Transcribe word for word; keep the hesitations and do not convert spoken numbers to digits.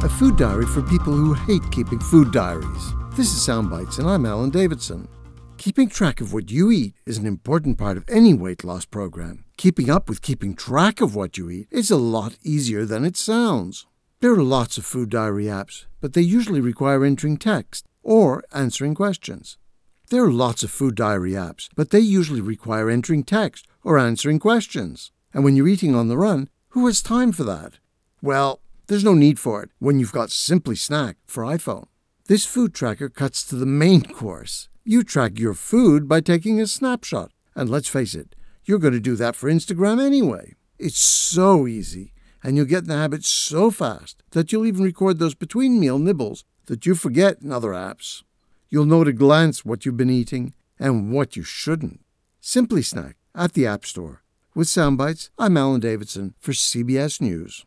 a food diary for people who hate keeping food diaries. This is Soundbites, and I'm Alan Davidson. Keeping track of what you eat is an important part of any weight loss program. Keeping up with keeping track of what you eat is a lot easier than it sounds. There are lots of food diary apps, but they usually require entering text or answering questions. There are lots of food diary apps, but they usually require entering text or answering questions. And when you're eating on the run, who has time for that? Well, there's no need for it when you've got Simply Snack for iPhone. This food tracker cuts to the main course. You track your food by taking a snapshot. And let's face it, you're going to do that for Instagram anyway. It's so easy, and you'll get in the habit so fast that you'll even record those between-meal nibbles that you forget in other apps. You'll know at a glance what you've been eating and what you shouldn't. Simply Snack at the App Store. With Soundbites, I'm Alan Davidson for C B S News.